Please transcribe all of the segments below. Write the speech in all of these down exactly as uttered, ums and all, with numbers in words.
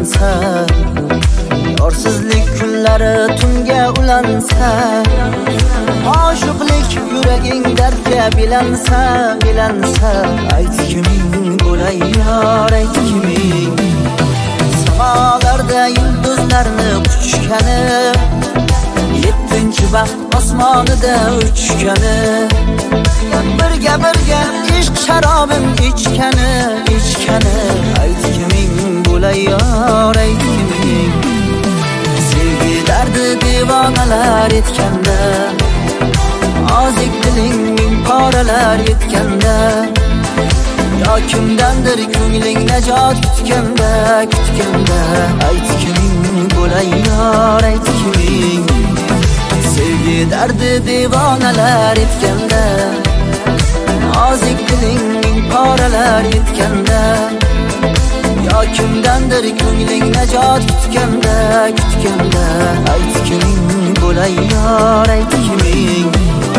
ulansa, yorsizlik kunlari tunga ulansa, oshiqlik yuraging dardga bilansa, bilansa, ayt kiming bo'lay yor, ayt kiming. Samalarda yulduzlarni quchgani, yettinchi baxt osmonida uchgani, birga birga ishq sharobim ichgani, ichgani, ayt kiming bo'lay yor, ayt kiming. Sevgi dardi devonalar etganda, ozik diling ming poralar yetganda, yo kimdandir ko'ngling najot kutganda, kutganda, ayt kiming bo'lay yor, ayt kiming. Sevgi dardi devonalar etganda, ozik diling ming poralar yetganda, yo kimdandir ko'ngling najot kutganda, kutganda, ayt kiming bo'lay yor, ayt kiming.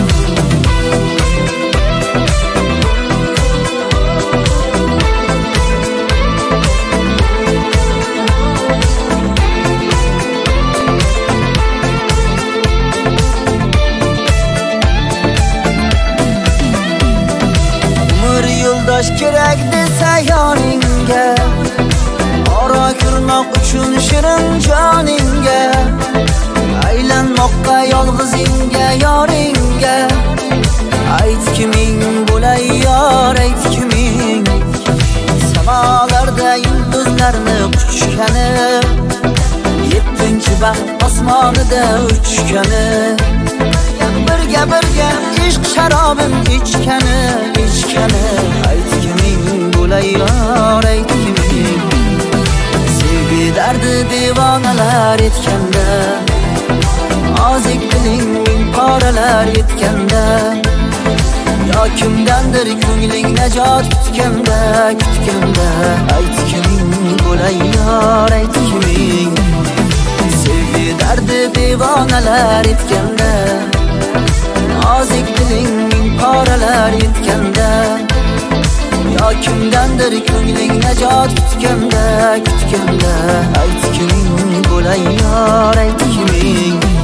Yo'ldosh kerak desa yoningga, ora kirmoq uchun shirin joningga, aylanmoqqa yolg'izingga yoringga, ayt kiming bo'lay yor, ayt kiming. Samalarda yulduzlarni quchgani, yettinchi baxt osmonida uchgani, birga birga ishq sharobim ichgani, ichgani, ayt kiming bo'lay yor, ayt kiming. Sevgi dardi devonalar etganda, ozik diling ming poralar yetganda, yo kimdandir ko'ngling najot kutganda, kutganda, ayt kiming bo'lay yor, ayt kiming. Sevgi dardi devonalar etganda, ozik diling ming poralar yetganda, yo kimdandir ko'ngling najot kutganda, kutganda, ayt kiming bo'lay yor, ayt kiming.